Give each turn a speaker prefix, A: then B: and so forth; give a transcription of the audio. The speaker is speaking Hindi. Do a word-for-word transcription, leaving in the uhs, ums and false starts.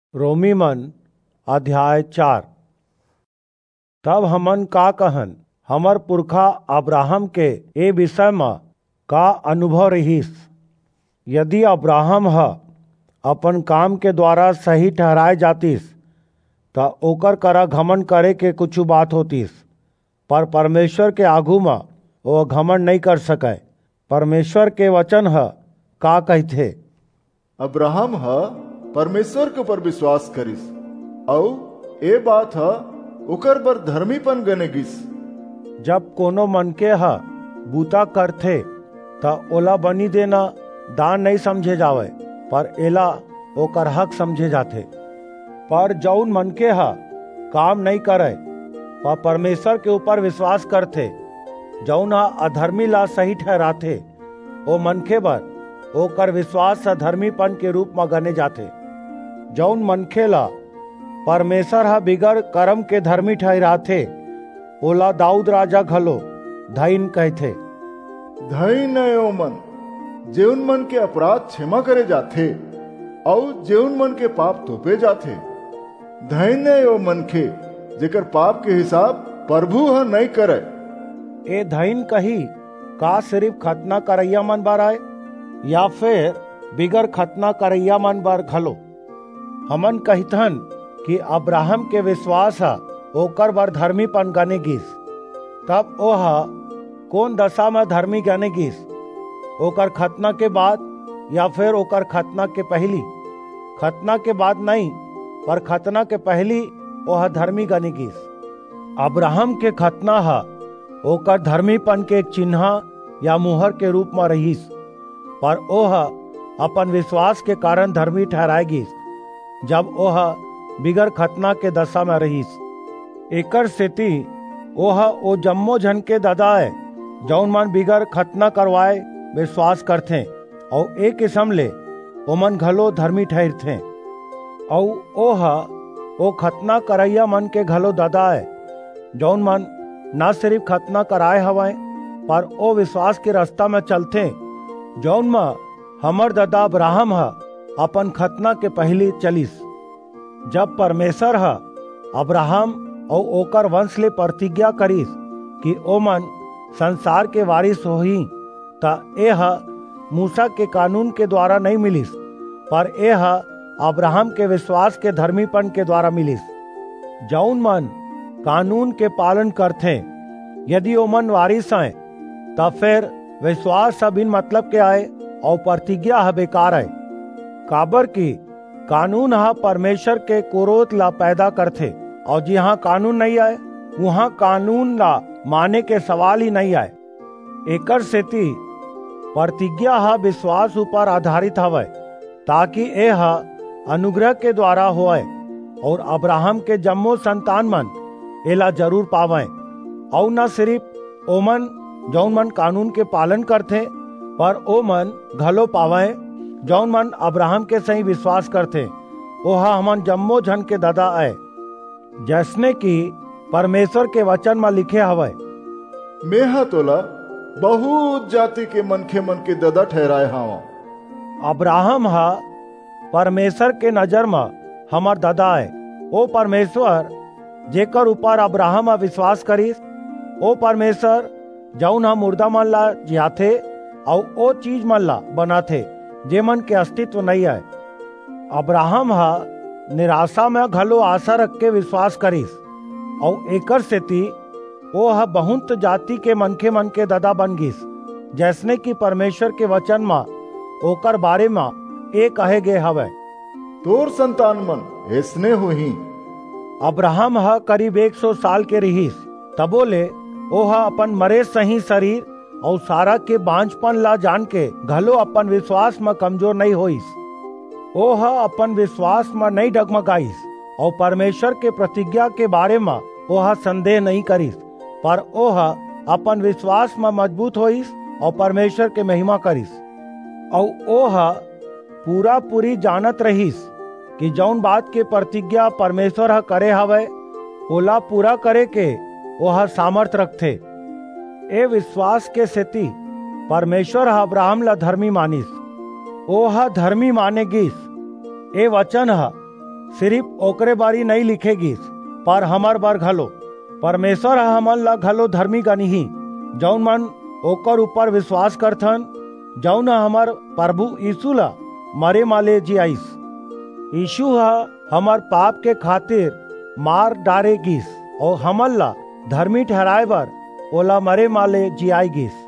A: रोमी मन अध्याय चार। तब हमन का कहन, हमर पुरखा अब्राहम के ए विषय में का अनुभव रहीस। यदि अब्राहम ह अपन काम के द्वारा सही ठहराए जातिस त ओकर करा घमंड करे के कुछ बात होतिस, पर परमेश्वर के आगू में वो घमंड नहीं कर सके। परमेश्वर के वचन ह का कहथे,
B: अब्राहम ह परमेश्वर के ऊपर विश्वास करिस और ए बात ह ओकर बर धर्मीपन गने गिस।
A: जब कोनो मनके ह बूता करथे त ओला बनी देना दान नहीं समझे जावे, पर एला ओकर हक समझे जाथे। पर जौन मनके ह काम नहीं करे पर परमेश्वर के ऊपर विश्वास करथे, जौन ह अधर्मी ला सही ठहराथे, ओ मनखे बर ओकर विश्वास अधर्मीपन के रूप में गने जाथे। जौन मनखे ला परमेश्वर ह बिगर कर्म के धर्मी ठहराथे, ओला दाऊद राजा घलो धईन कहथे।
B: धईन ओ मन जेउन मन के अपराध क्षमा करे जाथे और जेउन मन के पाप तोपे जाथे। धईन ओ मनखे जेकर पाप के हिसाब प्रभु ह नहीं करे।
A: ए धईन कही का सिर्फ खतना करैया मन बर आए या फिर बिगर खतना करैया मन बर घलो। हमन कहिथन कि अब्राहम के विश्वास है ओकर बर धर्मीपन गने गिस। तब ओह कौन दशा में धर्मी गने गिस, ओकर खतना के बाद या फिर ओकर खतना के पहली? खतना के बाद नहीं, पर खतना के पहली ओह धर्मी गने गिस। अब्राहम के खतना है ओकर धर्मीपन के एक चिन्ह या मुहर के रूप में रहीस, पर ओह अपन विश्वास के कारण धर्मी ठहराए गिस जब ओह बिगर खतना के दशा में रहीस। एकर सेती ओह ओ जम्मो झन के ददाए जौन मन बिगर खतना करवाए विश्वास करथे, और एक किस्म ले ओमन घलो धर्मी ठहरथे। और ओह ओ खतना करैया मन के घलो ददाए जौन मन न सिर्फ खतना कराए हवाए, पर ओ विश्वास के रास्ता में चलथे जौन में हमर ददा अब्राहम ह अपन खतना के पहली चलिस। जब परमेश्वर ह अब्राहम और ओकर वंश ले प्रतिज्ञा करिस कि ओमन संसार के वारिस होही, त एह मूसा के कानून के द्वारा नहीं मिलिस, पर एह अब्राहम के विश्वास के धर्मीपन के द्वारा मिलिस। जौन मन कानून के पालन करथे, यदि ओमन वारिस हैं, तब फिर विश्वास सब इन मतलब के आए और प्रतिज्ञा है बेकार है। काबर की कानून हा परमेश्वर के क्रोध ला पैदा करथे, और जहाँ कानून नहीं आए वहाँ कानून ला माने के सवाल ही नहीं आए। एकर सेती प्रतिज्ञा हा विश्वास ऊपर आधारित हवै, ताकि यह अनुग्रह के द्वारा होए और अब्राहम के जम्मो संतान मन एला जरूर पावें। और न सिर्फ ओमन जौन मन कानून के पालन करथे, पर ओ मन घलो पावें जौन मन अब्राहम के सही विश्वास करथे। ओहा हमन जम्मो झन के दादा आए, जैसने कि परमेश्वर के वचन में लिखे हवै,
B: मेहा तोला बहुत जाति के मनखे मन के दादा ठहराए हावा।
A: अब्राहम हा परमेश्वर के नजर में हमर दादा है। ओ परमेश्वर जेकर ऊपर अब्राहम विश्वास करिस, ओ परमेश्वर जौन हा मुर्दा मन ला जियाथे और ओ चीज मन ला बनाथे जे मन के अस्तित्व नहीं है। अब्राहम हा निराशा में घलो आशा रख के विश्वास करिस, और एकर सेती ओ हा बहुत जाति के मनखे मन के दादा बन गिस, जैसने कि परमेश्वर के वचन में ओकर बारे में ए कहे गे हवे,
B: तोर संतान मन ऐसने होही।
A: अब्राहम हा करीब एक सौ साल के रहीस, तबो ले ओहा अपन मरे सही शरीर और सारा के बांझपन ला जान के घलो अपन विश्वास में कमजोर नहीं होइस। ओहा अपन विश्वास में नहीं डगमगाइस और परमेश्वर के प्रतिज्ञा के बारे में ओहा संदेह नहीं करिस, पर ओहा अपन विश्वास में मजबूत होइस और परमेश्वर के महिमा करिस। और ओहा पूरा पूरी जानत रहीस कि जौन बात के प्रतिज्ञा परमेश्वर हा करे हवे ओला पूरा करे के ओहा सामर्थ रखथे। ए विश्वास के सेती परमेश्वर हा अब्राहम ला धर्मी मानिस। ओहा धर्मी माने गिस। ए वचन हा सिर्फ ओकरे बारी नहीं लिखे गिस, पर हमर बर घलो। परमेश्वर ह हमन ला घलो धर्मी गनिही, जौन मन ओकर ऊपर विश्वास करथन, जौन हमर प्रभु यीशु ला मरे माले जियाइस। यीशु ह हमर पाप के खातिर मार डारे गिस और हमन ला धर्मी ठहराए बर ओला मरे माले जियाई गिस।